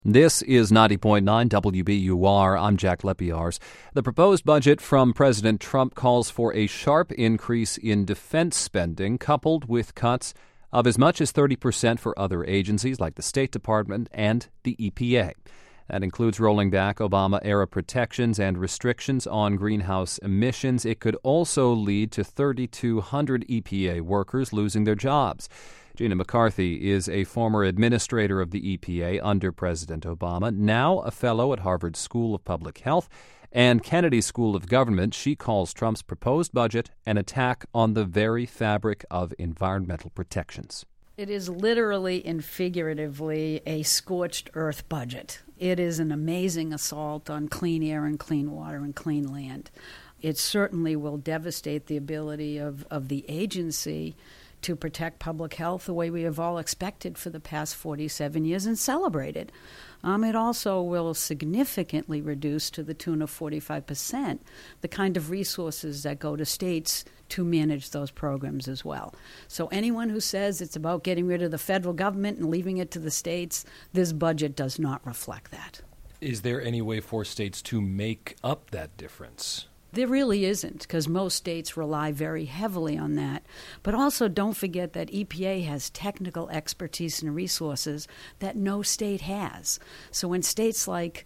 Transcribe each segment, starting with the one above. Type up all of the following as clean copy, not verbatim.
This is 90.9 WBUR. I'm Jack Lepiars. The proposed budget from President Trump calls for a sharp increase in defense spending, coupled with cuts of as much as 30% for other agencies like the State Department and the EPA. That includes rolling back Obama-era protections and restrictions on greenhouse emissions. It could also lead to 3,200 EPA workers losing their jobs. Gina McCarthy is a former administrator of the EPA under President Obama, now a fellow at Harvard School of Public Health and Kennedy School of Government. She calls Trump's proposed budget an attack on the very fabric of environmental protections. It is literally and figuratively a scorched earth budget. It is an amazing assault on clean air and clean water and clean land. It certainly will devastate the ability of the agency to protect public health the way we have all expected for the past 47 years and celebrated. It also will significantly reduce, to the tune of 45%, the kind of resources that go to states to manage those programs as well. So anyone who says it's about getting rid of the federal government and leaving it to the states, this budget does not reflect that. Is there any way for states to make up that difference? There really isn't, because most states rely very heavily on that. But also don't forget that EPA has technical expertise and resources that no state has. So when states like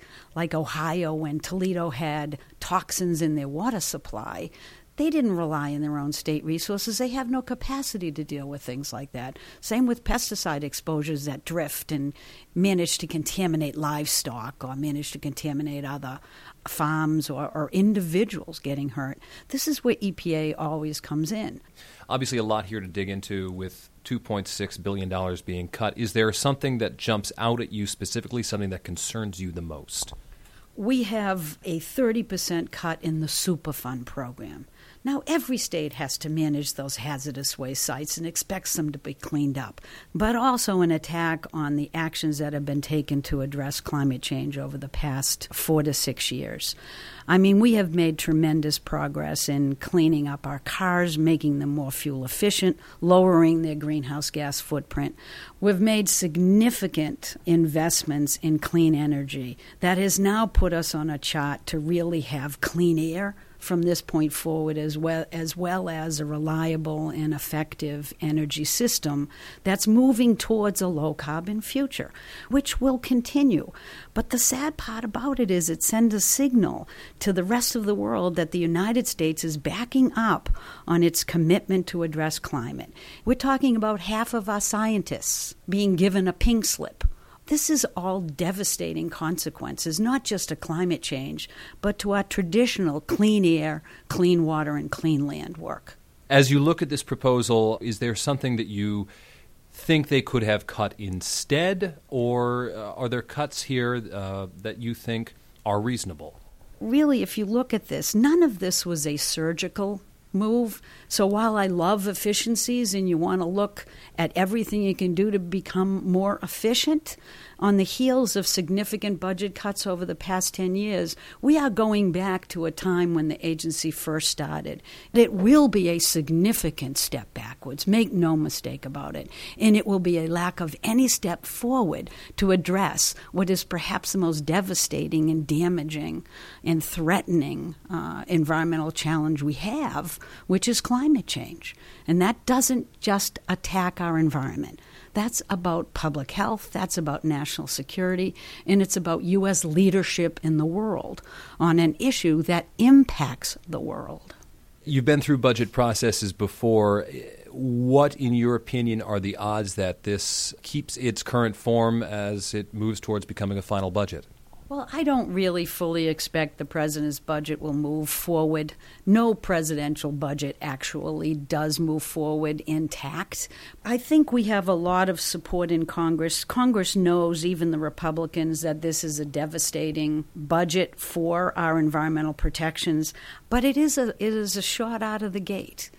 Ohio and Toledo had toxins in their water supply, they didn't rely on their own state resources. They have no capacity to deal with things like that. Same with pesticide exposures that drift and manage to contaminate livestock or manage to contaminate other farms or individuals getting hurt. This is where EPA always comes in. Obviously a lot here to dig into with $2.6 billion being cut. Is there something that jumps out at you specifically, something that concerns you the most? We have a 30% cut in the Superfund program. Now, every state has to manage those hazardous waste sites and expects them to be cleaned up, but also an attack on the actions that have been taken to address climate change over the past 4 to 6 years. I mean, we have made tremendous progress in cleaning up our cars, making them more fuel efficient, lowering their greenhouse gas footprint. We've made significant investments in clean energy that has now put us on a chart to really have clean air from this point forward, as well as a reliable and effective energy system that's moving towards a low-carbon future, which will continue. But the sad part about it is it sends a signal to the rest of the world that the United States is backing up on its commitment to address climate. We're talking about half of our scientists being given a pink slip. This is all devastating consequences, not just to climate change, but to our traditional clean air, clean water, and clean land work. As you look at this proposal, is there something that you think they could have cut instead, or are there cuts here that you think are reasonable? Really, if you look at this, none of this was a surgical move. So while I love efficiencies and you want to look at everything you can do to become more efficient, on the heels of significant budget cuts over the past 10 years, we are going back to a time when the agency first started. It will be a significant step backwards, make no mistake about it, and it will be a lack of any step forward to address what is perhaps the most devastating and damaging and threatening environmental challenge we have, which is climate change. And that doesn't just attack our environment. That's about public health, that's about national security, and it's about U.S. leadership in the world on an issue that impacts the world. You've been through budget processes before. What, in your opinion, are the odds that this keeps its current form as it moves towards becoming a final budget? Well, I don't really fully expect the president's budget will move forward. No presidential budget actually does move forward intact. I think we have a lot of support in Congress. Congress knows, even the Republicans, that this is a devastating budget for our environmental protections, but it is a shot out of the gate.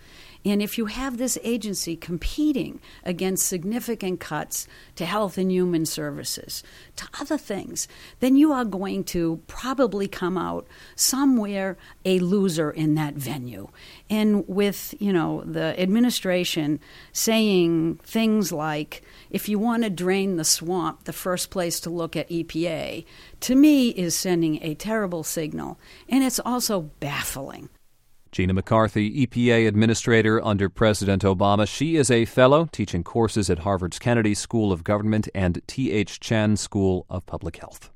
And if you have this agency competing against significant cuts to health and human services, to other things, then you are going to probably come out somewhere a loser in that venue. And with, the administration saying things like, if you want to drain the swamp, the first place to look at EPA, to me is sending a terrible signal, and it's also baffling. Gina McCarthy, EPA Administrator under President Obama. She is a fellow teaching courses at Harvard's Kennedy School of Government and T.H. Chan School of Public Health.